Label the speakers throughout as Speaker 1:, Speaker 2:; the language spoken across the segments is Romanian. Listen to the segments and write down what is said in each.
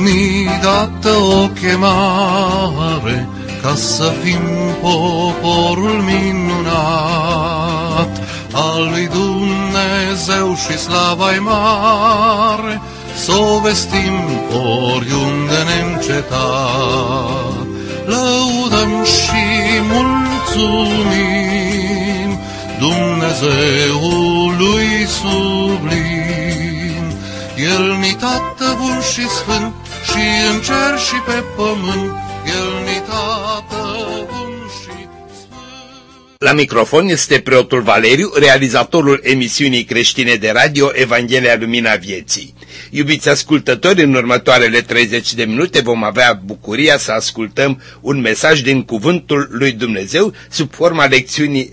Speaker 1: ni dată o chemare ca să fim poporul minunat al lui Dumnezeu și slava-i mare, s-o vestim oriunde neîncetat. Lăudăm și mulțumim Dumnezeului sublim. El-ni Tată bun și sfânt, și în cer și pe pământ, El-ni Tată bun și sfânt.
Speaker 2: La microfon este preotul Valeriu, realizatorul emisiunii creștine de radio Evanghelia Lumina Vieții. Iubiți ascultători, în următoarele 30 de minute vom avea bucuria să ascultăm un mesaj din Cuvântul lui Dumnezeu sub forma lecțiunii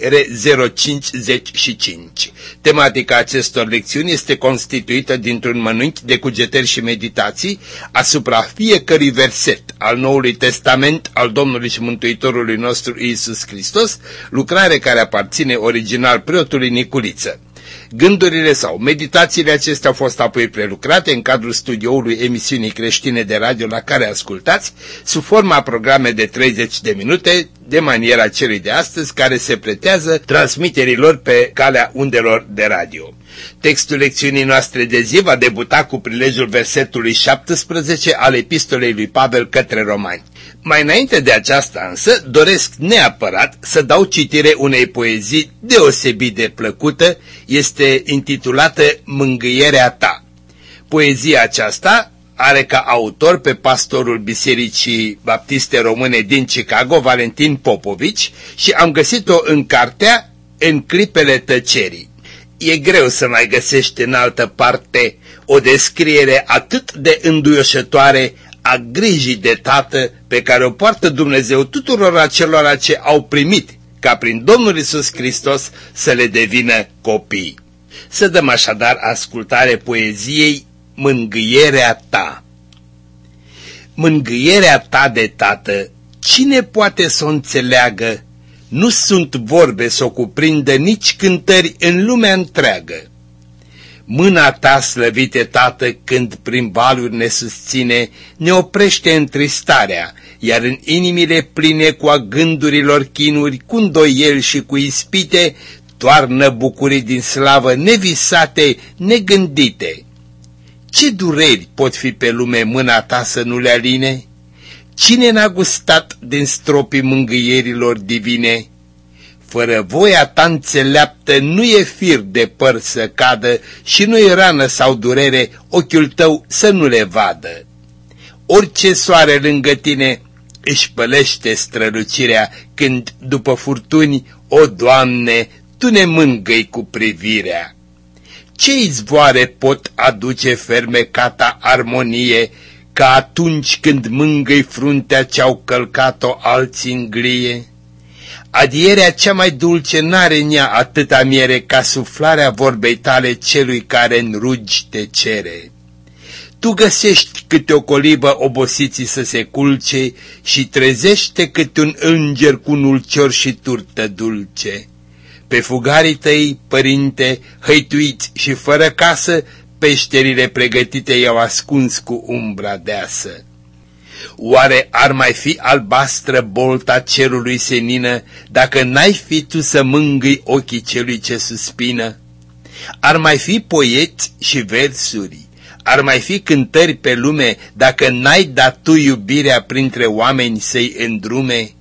Speaker 2: R055. Tematica acestor lecțiuni este constituită dintr-un mănânchi de cugetări și meditații asupra fiecărui verset al Noului Testament al Domnului și Mântuitorului nostru Iisus Hristos, lucrare care aparține original preotului Niculiță. Gândurile sau meditațiile acestea au fost apoi prelucrate în cadrul studioului emisiunii creștine de radio la care ascultați, sub forma programe de 30 de minute, de maniera celui de astăzi, care se pretează transmiterilor pe calea undelor de radio. Textul lecțiunii noastre de zi va debuta cu prilejul versetului 17 al epistolei lui Pavel către Romani. Mai înainte de aceasta însă, doresc neapărat să dau citire unei poezii deosebit de plăcută, este intitulată Mângâierea ta. Poezia aceasta are ca autor pe pastorul Bisericii Baptiste Române din Chicago, Valentin Popovici, și am găsit-o în cartea În clipele tăcerii. E greu să mai găsești în altă parte o descriere atât de înduioșătoare a grijii de tată pe care o poartă Dumnezeu tuturor acelora ce au primit ca prin Domnul Iisus Hristos să le devină copii. Să dăm așadar ascultare poeziei Mângâierea ta. Mângâierea ta de tată, cine poate să o înțeleagă? Nu sunt vorbe să o cuprindă nici cântări în lumea întreagă. Mâna ta, slăvite Tată, când prin valuri ne susține, ne oprește întristarea, iar în inimile pline cu a gândurilor chinuri, cu îndoieli și cu ispite, toarnă bucurii din slavă nevisate, negândite. Ce dureri pot fi pe lume mâna ta să nu le aline? Cine n-a gustat din stropii mângâierilor divine? Fără voia ta înțeleaptă nu e fir de păr să cadă și nu-i rană sau durere ochiul tău să nu le vadă. Orice soare lângă tine își pălește strălucirea când, după furtuni, o, Doamne, Tu ne mângâi cu privirea. Ce izvoare pot aduce fermecata armonie ca atunci când mângâi fruntea ce-au călcat-o alții în glie? Adierea cea mai dulce n-are în ea atâta miere ca suflarea vorbei tale celui care în rugi te cere. Tu găsești câte o colibă obosiții să se culce și trezește câte un înger cu un ulcior și turtă dulce. Pe fugarii tăi, părinte, hăituiți și fără casă, peșterile pregătite i-au ascuns cu umbra deasă. Oare ar mai fi albastră bolta cerului senină dacă n-ai fi tu să mângâi ochii celui ce suspină? Ar mai fi poeți și versuri, ar mai fi cântări pe lume dacă n-ai dat tu iubirea printre oameni să-i îndrume?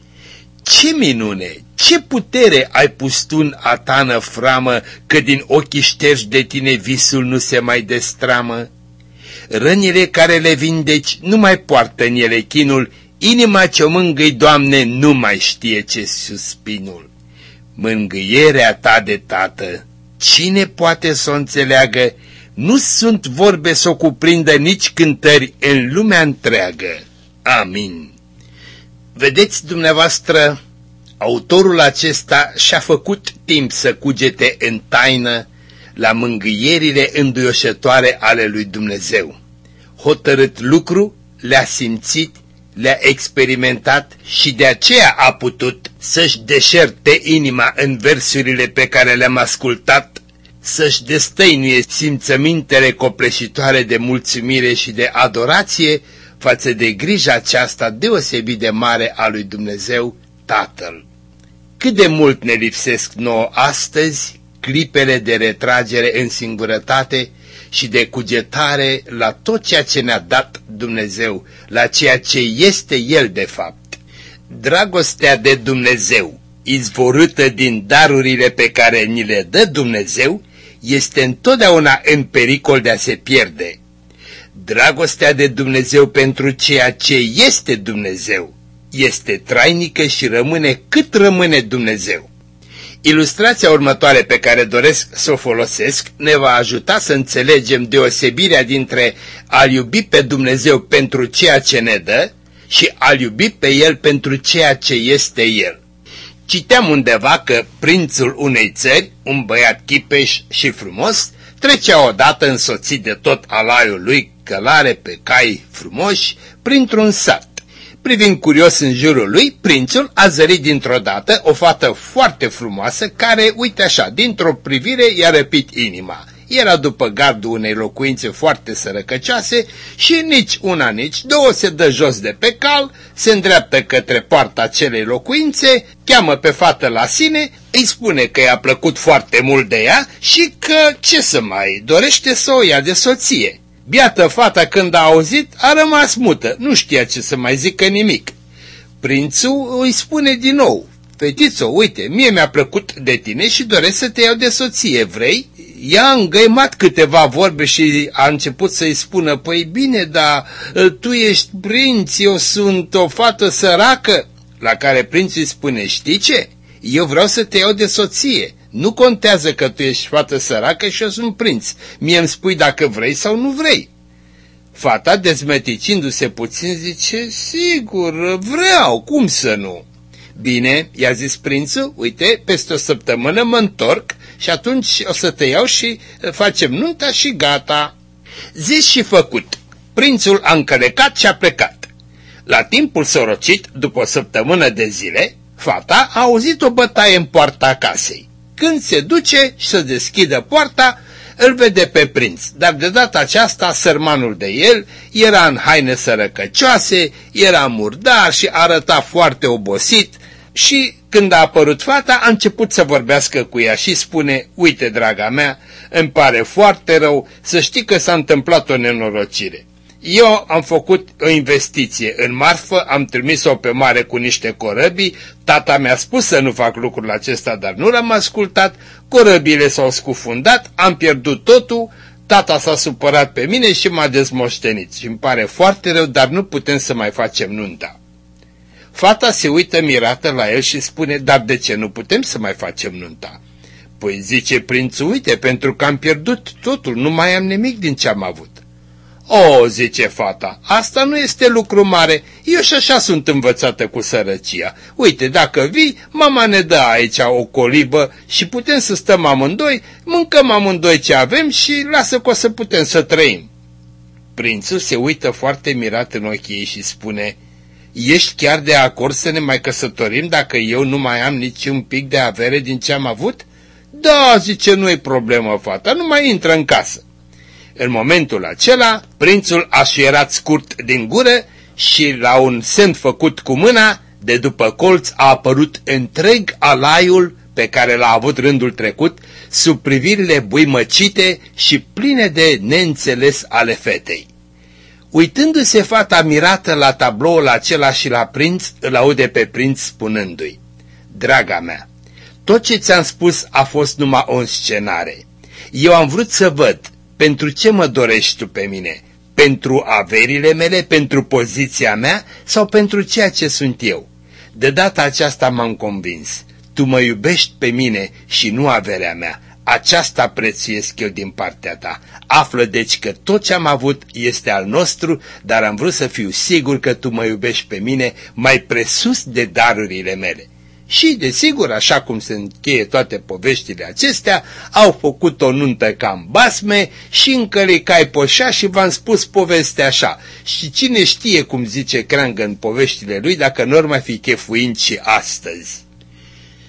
Speaker 2: Ce minune, ce putere ai pus tu în a ta năframă, că din ochii ștergi de tine visul nu se mai destramă? Rănile care le vindeci nu mai poartă în ele chinul, inima ce-o mângâi, Doamne, nu mai știe ce suspinul. Mângâierea ta de tată, cine poate să o înțeleagă? Nu sunt vorbe să o cuprindă nici cântări în lumea întreagă. Amin. Vedeți dumneavoastră, autorul acesta și-a făcut timp să cugete în taină la mângâierile înduioșătoare ale lui Dumnezeu. Hotărât lucru, le-a simțit, le-a experimentat și de aceea a putut să-și deșerte inima în versurile pe care le-am ascultat, să-și destăinuie simțămintele copleșitoare de mulțumire și de adorație față de grija aceasta deosebit de mare a lui Dumnezeu Tatăl. Cât de mult ne lipsesc nouă astăzi clipele de retragere în singurătate și de cugetare la tot ceea ce ne-a dat Dumnezeu, la ceea ce este El de fapt. Dragostea de Dumnezeu, izvorâtă din darurile pe care ni le dă Dumnezeu, este întotdeauna în pericol de a se pierde. Dragostea de Dumnezeu pentru ceea ce este Dumnezeu este trainică și rămâne cât rămâne Dumnezeu. Ilustrația următoare pe care doresc să o folosesc ne va ajuta să înțelegem deosebirea dintre a-L iubi pe Dumnezeu pentru ceea ce ne dă și a-L iubi pe El pentru ceea ce este El. Citeam undeva că prințul unei țări, un băiat chipeș și frumos, trecea odată însoțit de tot alaiul lui călare pe cai frumoși printr-un sat. Privind curios în jurul lui, prințul a zărit dintr-o dată o fată foarte frumoasă care, uite așa, dintr-o privire i-a răpit inima. Era după gardul unei locuințe foarte sărăcăcioase și nici una, nici două se dă jos de pe cal, se îndreaptă către poarta acelei locuințe, cheamă pe fată la sine, îi spune că i-a plăcut foarte mult de ea și că, ce să mai, dorește să o ia de soție. Biată fata când a auzit a rămas mută, nu știa ce să mai zică nimic. Prințul îi spune din nou: fetițo, uite, mie mi-a plăcut de tine și doresc să te iau de soție, vrei? Ea a îngăimat câteva vorbe și a început să-i spună: păi bine, dar tu ești prinț, eu sunt o fată săracă. La care prințul îi spune: știi ce? Eu vreau să te iau de soție. Nu contează că tu ești fată săracă și eu sunt prinț. Mie îmi spui dacă vrei sau nu vrei. Fata, dezmeticindu-se puțin, zice: sigur, vreau, cum să nu? Bine, i-a zis prințul, uite, peste o săptămână mă întorc și atunci o să te iau și facem nunta și gata. Zis și făcut. Prințul a încălecat și a plecat. La timpul sorocit, după o săptămână de zile, fata a auzit o bătaie în poarta casei. Când se duce și să deschidă poarta, îl vede pe prinț, dar de data aceasta sărmanul de el era în haine sărăcăcioase, era murdar și arăta foarte obosit și când a apărut fata a început să vorbească cu ea și spune: uite, draga mea, îmi pare foarte rău, să știi că s-a întâmplat o nenorocire. Eu am făcut o investiție în marfă, am trimis-o pe mare cu niște corăbii, tata mi-a spus să nu fac lucrul acesta, dar nu l-am ascultat, corăbiile s-au scufundat, am pierdut totul, tata s-a supărat pe mine și m-a dezmoștenit și îmi pare foarte rău, dar nu putem să mai facem nunta. Fata se uită mirată la el și spune: dar de ce nu putem să mai facem nunta? Păi, zice prințul, uite, pentru că am pierdut totul, nu mai am nimic din ce am avut. O, zice fata, asta nu este lucru mare, eu și așa sunt învățată cu sărăcia. Uite, dacă vii, mama ne dă aici o colibă și putem să stăm amândoi, mâncăm amândoi ce avem și lasă că o să putem să trăim. Prințul se uită foarte mirat în ochii ei și spune: ești chiar de acord să ne mai căsătorim dacă eu nu mai am nici un pic de avere din ce am avut? Da, zice, nu-i problemă, fata, nu mai intră în casă. În momentul acela, prințul a șuierat scurt din gură și la un semn făcut cu mâna, de după colț a apărut întreg alaiul pe care l-a avut rândul trecut, sub privirile buimăcite și pline de neînțeles ale fetei. Uitându-se fata mirată la tabloul acela și la prinț, îl aude pe prinț spunându-i: draga mea, tot ce ți-am spus a fost numai o înscenare. Eu am vrut să văd pentru ce mă dorești tu pe mine, pentru averile mele, pentru poziția mea sau pentru ceea ce sunt eu. De data aceasta m-am convins, tu mă iubești pe mine și nu averea mea. Aceasta prețuiesc eu din partea ta. Află deci că tot ce am avut este al nostru, dar am vrut să fiu sigur că tu mă iubești pe mine mai presus de darurile mele. Și, desigur, așa cum se încheie toate poveștile acestea, au făcut o nuntă cam basme și încălicai poșa și v-am spus povestea așa. Și cine știe, cum zice Creangă în poveștile lui, dacă n-or mai fi chefuind și astăzi.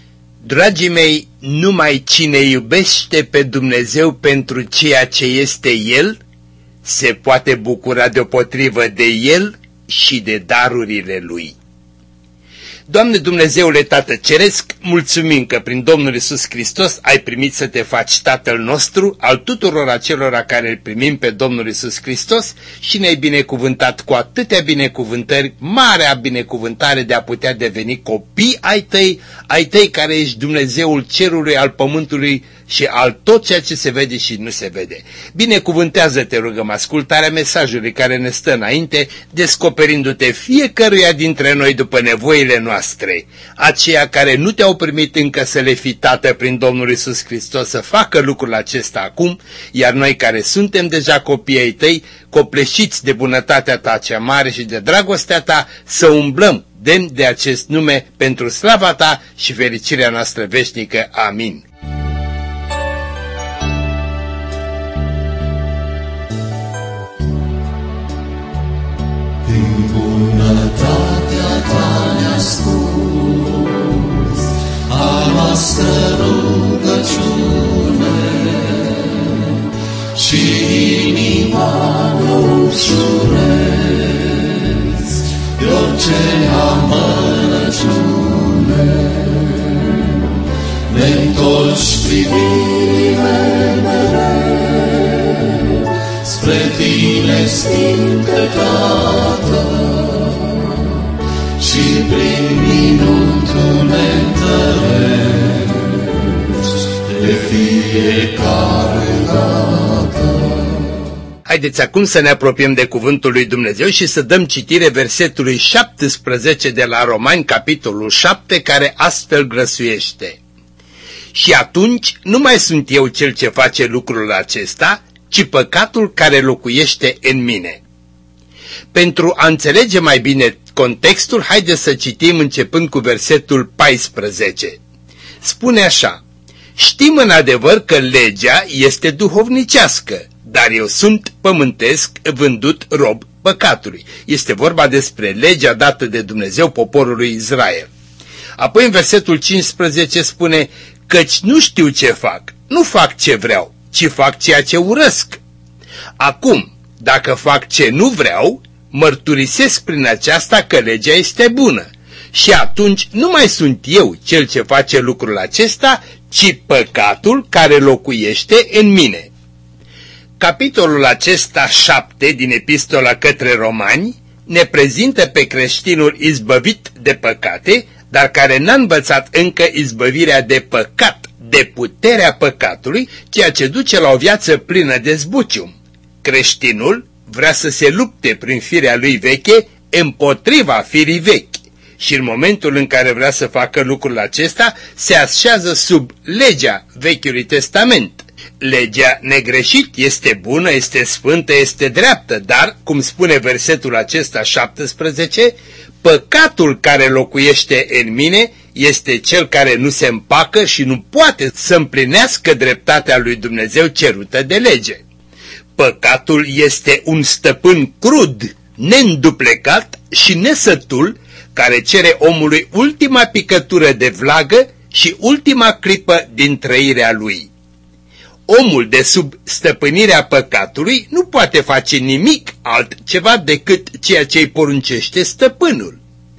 Speaker 2: Dragii mei, numai cine iubește pe Dumnezeu pentru ceea ce este El, se poate bucura deopotrivă de El și de darurile Lui. Doamne Dumnezeule Tată Ceresc, mulțumim că prin Domnul Iisus Hristos ai primit să te faci Tatăl nostru, al tuturor acelora care îl primim pe Domnul Iisus Hristos și ne-ai binecuvântat cu atâtea binecuvântări, marea binecuvântare de a putea deveni copii ai tăi care ești Dumnezeul cerului, al pământului și al tot ceea ce se vede și nu se vede. Binecuvântează-te, rugăm, ascultarea mesajului care ne stă înainte, descoperindu-te fiecăruia dintre noi după nevoile noastre. Aceia care nu te-au primit încă să le fii tată prin Domnul Iisus Hristos să facă lucrul acesta acum, iar noi care suntem deja copii ai tăi, copleșiți de bunătatea ta cea mare și de dragostea ta, să umblăm demn de acest nume pentru slava ta și fericirea noastră veșnică. Amin.
Speaker 1: Bunătatea ta ne-a scurs a noastră rugăciune și inima ne ușurezi de orice amărăciune. Ne-ntorci privirile mereu spre tine, Sfinte Tată, și prin minuni tu ne întărești de fiecare dată.
Speaker 2: Haideți acum să ne apropiem de cuvântul lui Dumnezeu și să dăm citire versetului 17 de la Romani, capitolul 7, care astfel grăsuiește: Și atunci nu mai sunt eu cel ce face lucrul acesta, ci păcatul care locuiește în mine. Pentru a înțelege mai bine contextul, haideți să citim începând cu versetul 14. Spune așa: Știm în adevăr că legea este duhovnicească, dar eu sunt pământesc, vândut rob păcatului. Este vorba despre legea dată de Dumnezeu poporului Israel. Apoi în versetul 15 spune: Căci nu știu ce fac, nu fac ce vreau, ci fac ceea ce urăsc. Acum, dacă fac ce nu vreau, mărturisesc prin aceasta că legea este bună. Și atunci nu mai sunt eu cel ce face lucrul acesta, ci păcatul care locuiește în mine. Capitolul acesta 7 din Epistola către Romani ne prezintă pe creștinul izbăvit de păcate, dar care n-a învățat încă izbăvirea de păcat, de puterea păcatului, ceea ce duce la o viață plină de zbucium. Creștinul vrea să se lupte prin firea lui veche împotriva firii vechi și în momentul în care vrea să facă lucrul acesta, se așează sub legea Vechiului Testament. Legea negreșit este bună, este sfântă, este dreaptă, dar, cum spune versetul acesta 17, păcatul care locuiește în mine este cel care nu se împacă și nu poate să împlinească dreptatea lui Dumnezeu cerută de lege. Păcatul este un stăpân crud, neînduplecat și nesătul, care cere omului ultima picătură de vlagă și ultima clipă din trăirea lui. Omul de sub stăpânirea păcatului nu poate face nimic altceva decât ceea ce îi poruncește stăpânul.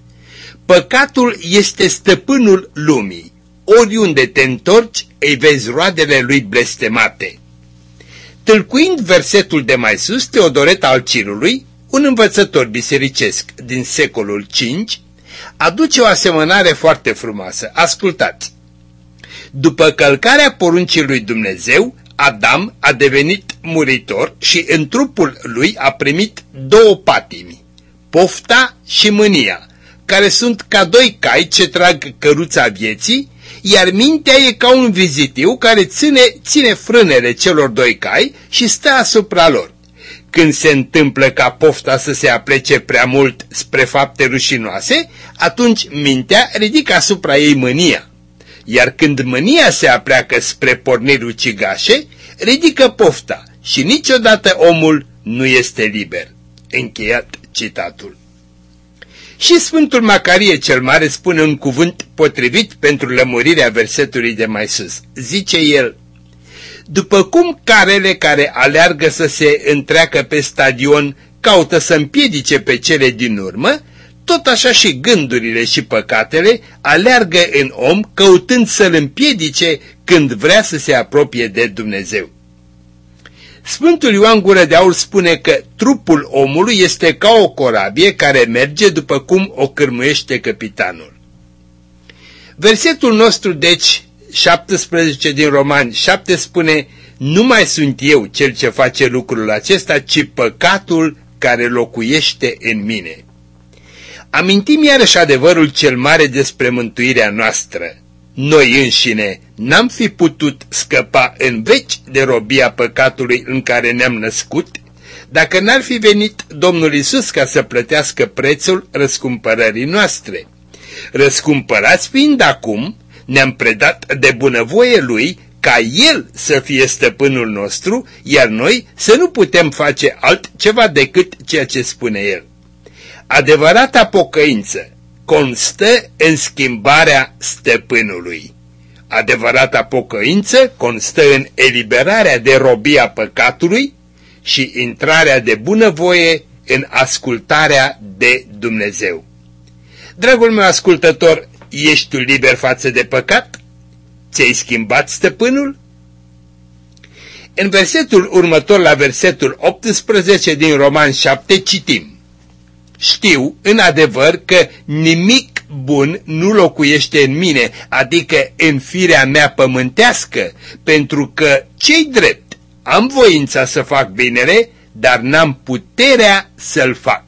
Speaker 2: Păcatul este stăpânul lumii. Oriunde te întorci, îi vezi roadele lui blestemate. Tâlcuind versetul de mai sus, Teodoret al Cirului, un învățător bisericesc din secolul V, aduce o asemănare foarte frumoasă. Ascultați! După călcarea poruncii lui Dumnezeu, Adam a devenit muritor și în trupul lui a primit două patimi, pofta și mânia, care sunt ca doi cai ce trag căruța vieții, iar mintea e ca un vizitiu care ține frânele celor doi cai și stă asupra lor. Când se întâmplă ca pofta să se aplece prea mult spre fapte rușinoase, atunci mintea ridică asupra ei mânia. Iar când mânia se apleacă spre porniri ucigașe, ridică pofta și niciodată omul nu este liber. Încheiat citatul. Și Sfântul Macarie cel Mare spune un cuvânt potrivit pentru lămurirea versetului de mai sus. Zice el: după cum carele care aleargă să se întreacă pe stadion caută să împiedice pe cele din urmă, tot așa și gândurile și păcatele aleargă în om căutând să-l împiedice când vrea să se apropie de Dumnezeu. Sfântul Ioan Gură de Aur spune că trupul omului este ca o corabie care merge după cum o cârmuiește capitanul. Versetul nostru, deci, 17 din Romani 7 spune: nu mai sunt eu cel ce face lucrul acesta, ci păcatul care locuiește în mine. Amintim iarăși adevărul cel mare despre mântuirea noastră. Noi înșine n-am fi putut scăpa în veci de robia păcatului în care ne-am născut, dacă n-ar fi venit Domnul Iisus ca să plătească prețul răscumpărării noastre. Răscumpărați fiind acum, ne-am predat de bunăvoie Lui ca El să fie stăpânul nostru, iar noi să nu putem face altceva decât ceea ce spune El. Adevărata pocăință constă în schimbarea stăpânului. Adevărata pocăință constă în eliberarea de robia păcatului și intrarea de bunăvoie în ascultarea de Dumnezeu. Dragul meu ascultător, ești tu liber față de păcat? Ți-ai schimbat stăpânul? În versetul următor, la versetul 18 din Roman 7, citim: știu în adevăr că nimic bun nu locuiește în mine, adică în firea mea pământească, pentru că ce-i drept, am voința să fac binele, dar n-am puterea să-l fac.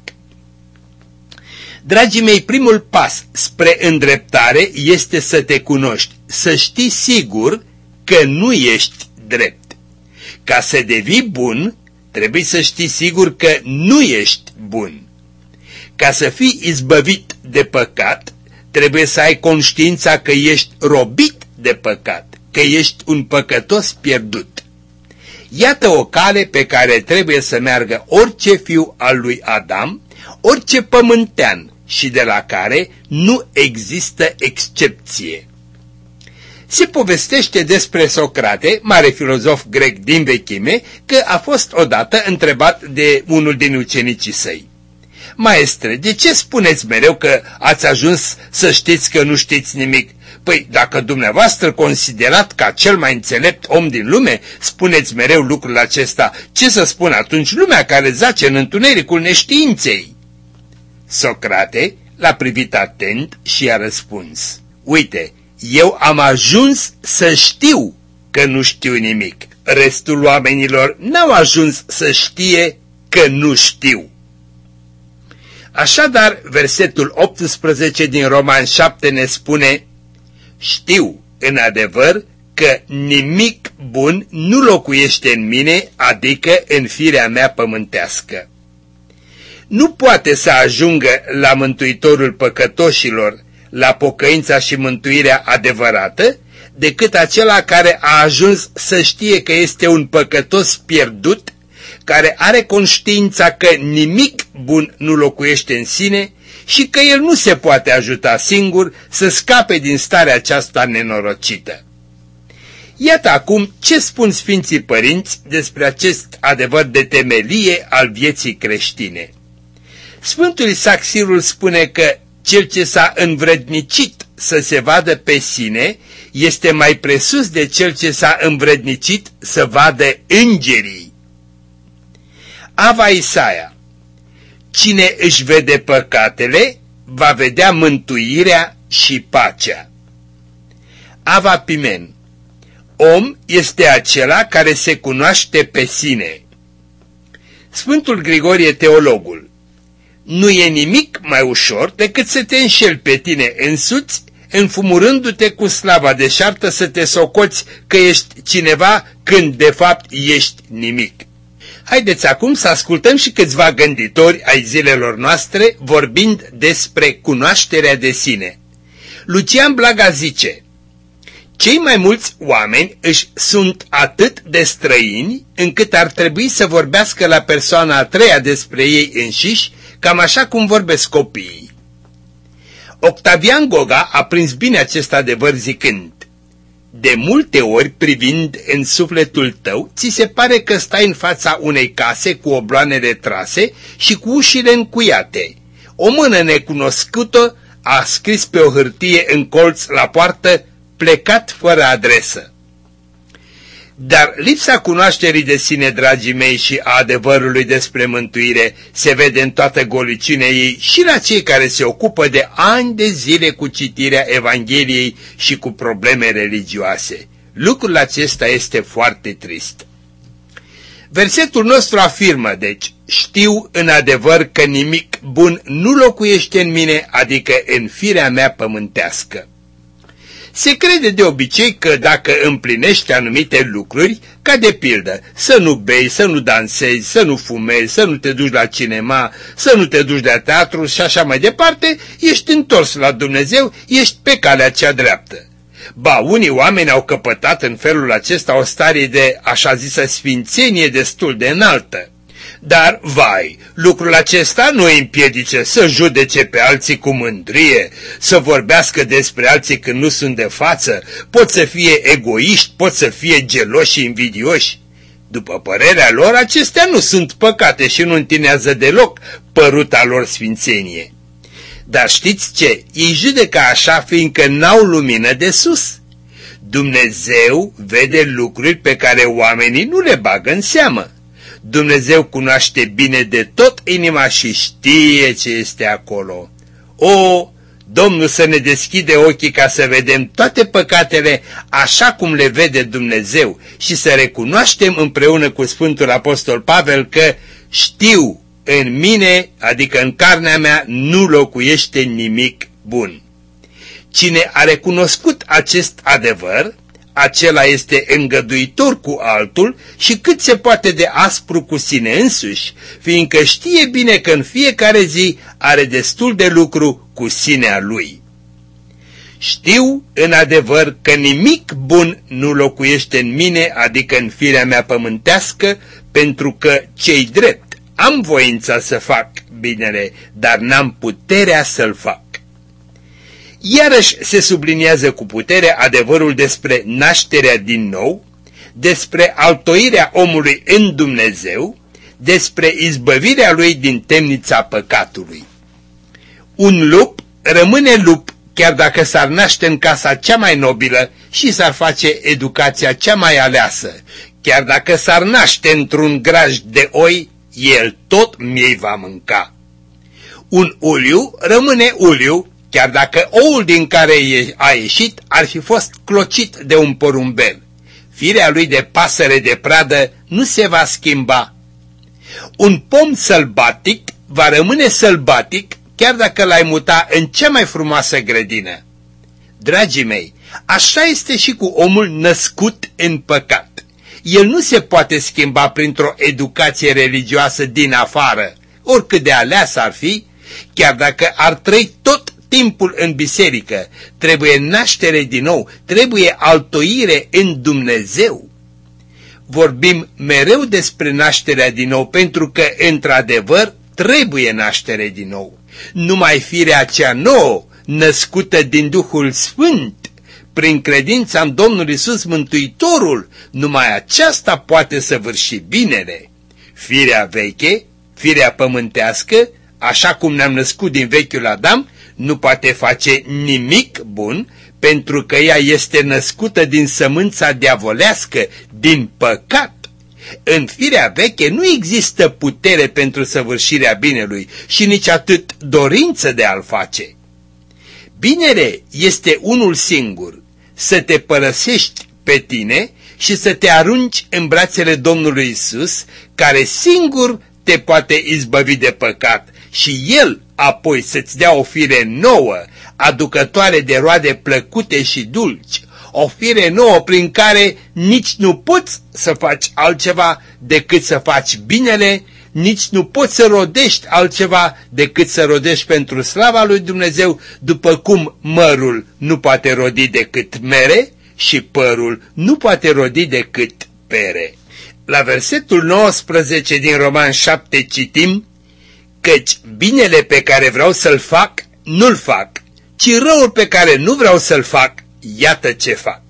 Speaker 2: Dragii mei, primul pas spre îndreptare este să te cunoști, să știi sigur că nu ești drept. Ca să devii bun, trebuie să știi sigur că nu ești bun. Ca să fii izbăvit de păcat, trebuie să ai conștiința că ești robit de păcat, că ești un păcătos pierdut. Iată o cale pe care trebuie să meargă orice fiu al lui Adam, orice pământean, și de la care nu există excepție. Se povestește despre Socrate, mare filozof grec din vechime, că a fost odată întrebat de unul din ucenicii săi: maestre, de ce spuneți mereu că ați ajuns să știți că nu știți nimic? Păi, dacă dumneavoastră considerat ca cel mai înțelept om din lume, spuneți mereu lucrul acesta, ce să spun atunci lumea care zace în întunericul neștiinței? Socrate l-a privit atent și i-a răspuns: uite, eu am ajuns să știu că nu știu nimic. Restul oamenilor n-au ajuns să știe că nu știu. Așadar, versetul 18 din Roman 7 ne spune: știu în adevăr că nimic bun nu locuiește în mine, adică în firea mea pământească. Nu poate să ajungă la mântuitorul păcătoșilor, la pocăința și mântuirea adevărată, decât acela care a ajuns să știe că este un păcătos pierdut, care are conștiința că nimic bun nu locuiește în sine și că el nu se poate ajuta singur să scape din starea aceasta nenorocită. Iată acum ce spun Sfinții Părinți despre acest adevăr de temelie al vieții creștine. Sfântul Isaac Sirul spune că cel ce s-a învrednicit să se vadă pe sine este mai presus de cel ce s-a învrednicit să vadă îngerii. Ava Isaia: cine își vede păcatele, va vedea mântuirea și pacea. Ava Pimen: om este acela care se cunoaște pe sine. Sfântul Grigorie Teologul: nu e nimic mai ușor decât să te înșeli pe tine însuți, înfumurându-te cu slava deșartă să te socoți că ești cineva când de fapt ești nimic. Haideți acum să ascultăm și câțiva gânditori ai zilelor noastre vorbind despre cunoașterea de sine. Lucian Blaga zice: cei mai mulți oameni își sunt atât de străini încât ar trebui să vorbească la persoana a treia despre ei înșiși, cam așa cum vorbesc copiii. Octavian Goga a prins bine acest adevăr zicând: de multe ori, privind în sufletul tău, ți se pare că stai în fața unei case cu obloanele trase și cu ușile încuiate. O mână necunoscută a scris pe o hârtie în colț la poartă: plecat fără adresă. Dar lipsa cunoașterii de sine, dragii mei, și a adevărului despre mântuire se vede în toată goliciunea ei și la cei care se ocupă de ani de zile cu citirea Evangheliei și cu probleme religioase. Lucrul acesta este foarte trist. Versetul nostru afirmă, deci: știu în adevăr că nimic bun nu locuiește în mine, adică în firea mea pământească. Se crede de obicei că dacă împlinești anumite lucruri, ca de pildă să nu bei, să nu dansezi, să nu fumezi, să nu te duci la cinema, să nu te duci la teatru și așa mai departe, ești întors la Dumnezeu, ești pe calea cea dreaptă. Ba, unii oameni au căpătat în felul acesta o stare de așa zisă sfințenie destul de înaltă. Dar, vai, lucrul acesta nu îi împiedice să judece pe alții cu mândrie, să vorbească despre alții când nu sunt de față, pot să fie egoiști, pot să fie geloși și invidioși. După părerea lor, acestea nu sunt păcate și nu întinează deloc păruta lor sfințenie. Dar știți ce? Ei judecă așa fiindcă n-au lumină de sus. Dumnezeu vede lucruri pe care oamenii nu le bagă în seamă. Dumnezeu cunoaște bine de tot inima și știe ce este acolo. O, Domnul să ne deschide ochii ca să vedem toate păcatele așa cum le vede Dumnezeu și să recunoaștem împreună cu Sfântul Apostol Pavel că știu în mine, adică în carnea mea, nu locuiește nimic bun. Cine a recunoscut acest adevăr, acela este îngăduitor cu altul și cât se poate de aspru cu sine însuși, fiindcă știe bine că în fiecare zi are destul de lucru cu sinea lui. Știu în adevăr că nimic bun nu locuiește în mine, adică în firea mea pământească, pentru că ce-i drept, am voința să fac binele, dar n-am puterea să-l fac. Iarăși se subliniază cu putere adevărul despre nașterea din nou, despre altoirea omului în Dumnezeu, despre izbăvirea lui din temnița păcatului. Un lup rămâne lup chiar dacă s-ar naște în casa cea mai nobilă și s-ar face educația cea mai aleasă, chiar dacă s-ar naște într-un graj de oi, el tot miei va mânca. Un uliu rămâne uliu, chiar dacă oul din care a ieșit ar fi fost clocit de un porumbel. Firea lui de pasăre de pradă nu se va schimba. Un pom sălbatic va rămâne sălbatic chiar dacă l-ai muta în cea mai frumoasă grădină. Dragii mei, așa este și cu omul născut în păcat. El nu se poate schimba printr-o educație religioasă din afară, oricât de aleasă ar fi, chiar dacă ar trăi tot timpul în biserică. Trebuie naștere din nou, trebuie altoire în Dumnezeu. Vorbim mereu despre nașterea din nou, pentru că, într-adevăr, trebuie naștere din nou. Numai firea cea nouă, născută din Duhul Sfânt, prin credința în Domnul Iisus Mântuitorul, numai aceasta poate săvârși binele. Firea veche, firea pământească, așa cum ne-am născut din vechiul Adam, nu poate face nimic bun, pentru că ea este născută din sămânța diavolească, din păcat. În firea veche nu există putere pentru săvârșirea binelui și nici atât dorință de a-l face. Binele este unul singur, să te părăsești pe tine și să te arunci în brațele Domnului Isus, care singur te poate izbăvi de păcat și El apoi să-ți dea o fire nouă, aducătoare de roade plăcute și dulci, o fire nouă prin care nici nu poți să faci altceva decât să faci binele, nici nu poți să rodești altceva decât să rodești pentru slava lui Dumnezeu, după cum mărul nu poate rodi decât mere și părul nu poate rodi decât pere. La versetul 19 din Roman 7 citim: căci binele pe care vreau să-l fac, nu-l fac, ci răul pe care nu vreau să-l fac, iată ce fac.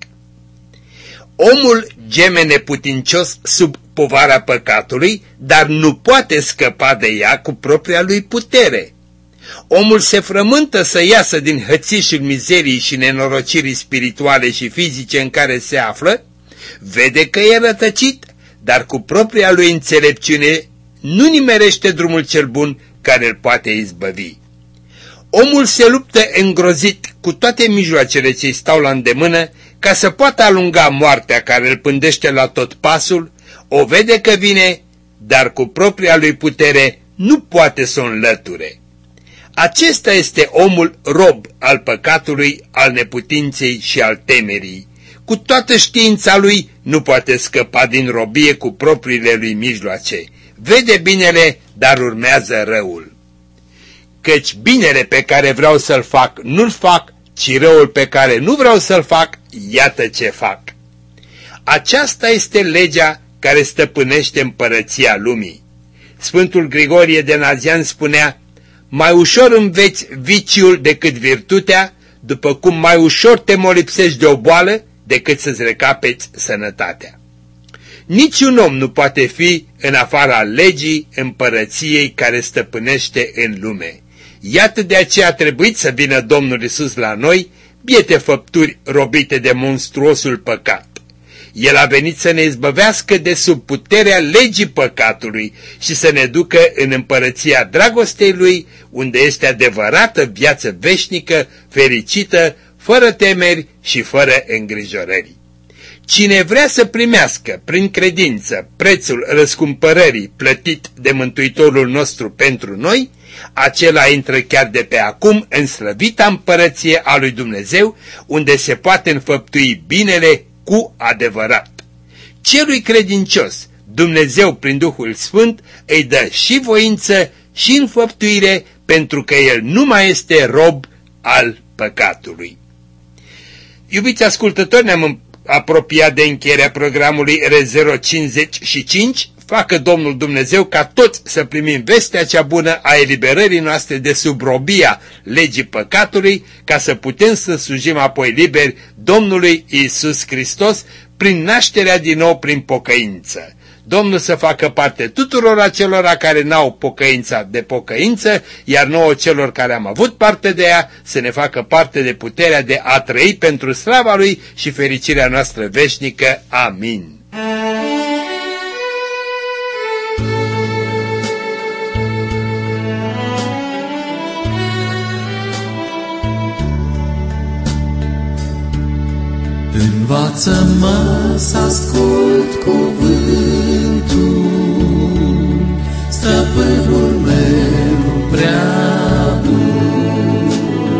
Speaker 2: Omul geme neputincios sub povara păcatului, dar nu poate scăpa de ea cu propria lui putere. Omul se frământă să iasă din hățișul mizerii și nenorocirii spirituale și fizice în care se află, vede că e rătăcit, dar cu propria lui înțelepciune nu nimerește drumul cel bun care îl poate izbăvi. Omul se luptă îngrozit cu toate mijloacele ce-i stau la îndemână ca să poată alunga moartea care îl pândește la tot pasul, o vede că vine, dar cu propria lui putere nu poate să o înlăture. Acesta este omul rob al păcatului, al neputinței și al temerii. Cu toată știința lui nu poate scăpa din robie cu propriile lui mijloace. Vede binele, dar urmează răul. Căci binele pe care vreau să-l fac, nu-l fac, ci răul pe care nu vreau să-l fac, iată ce fac. Aceasta este legea care stăpânește împărăția lumii. Sfântul Grigorie de Nazian spunea: mai ușor înveți viciul decât virtutea, după cum mai ușor te molipsești de o boală decât să-ți recapeți sănătatea. Niciun om nu poate fi în afara legii împărăției care stăpânește în lume. Iată de aceea a trebuit să vină Domnul Iisus la noi, biete făpturi robite de monstruosul păcat. El a venit să ne izbăvească de sub puterea legii păcatului și să ne ducă în împărăția dragostei Lui, unde este adevărată viață veșnică, fericită, fără temeri și fără îngrijorări. Cine vrea să primească prin credință prețul răscumpărării plătit de Mântuitorul nostru pentru noi, acela intră chiar de pe acum în slăvita împărăție a lui Dumnezeu, unde se poate înfăptui binele cu adevărat. Celui credincios, Dumnezeu prin Duhul Sfânt îi dă și voință și înfăptuire, pentru că el nu mai este rob al păcatului. Iubiți ascultători, ne-am apropiat de încheierea programului R055. Facă Domnul Dumnezeu ca toți să primim vestea cea bună a eliberării noastre de sub robia legii păcatului, ca să putem să slujim apoi liberi Domnului Iisus Hristos prin nașterea din nou prin pocăință. Domnul să facă parte tuturor acelora care n-au pocăința de pocăință, iar nouă celor care am avut parte de ea să ne facă parte de puterea de a trăi pentru slava Lui și fericirea noastră veșnică. Amin.
Speaker 3: Învață-mă să ascult cuvântul, stăpânul meu prea bun.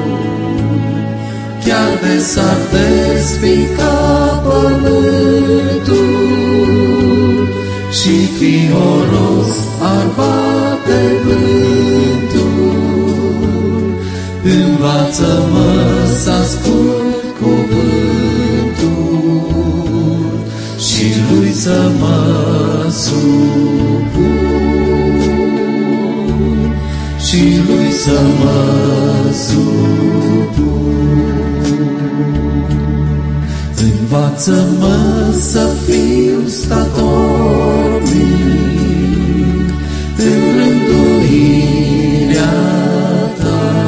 Speaker 3: Chiar de s-ar despica pământul și fioros ar bate vântul, învață-mă să ascult cuvântul și lui să mă supun, și lui să mă supun. Învață-mă să fiu statornic în rânduirea ta,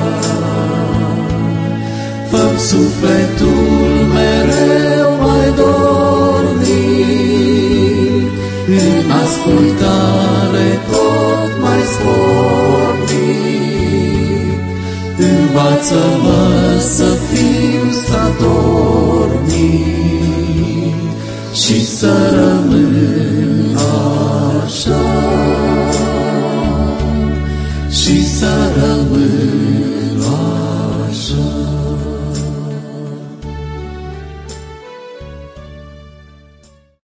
Speaker 3: fă-mi sufletul mereu mai dornic, în ascultare tot mai spornic. Învață-mă să fiu statornic și să rămân așa, și să rămân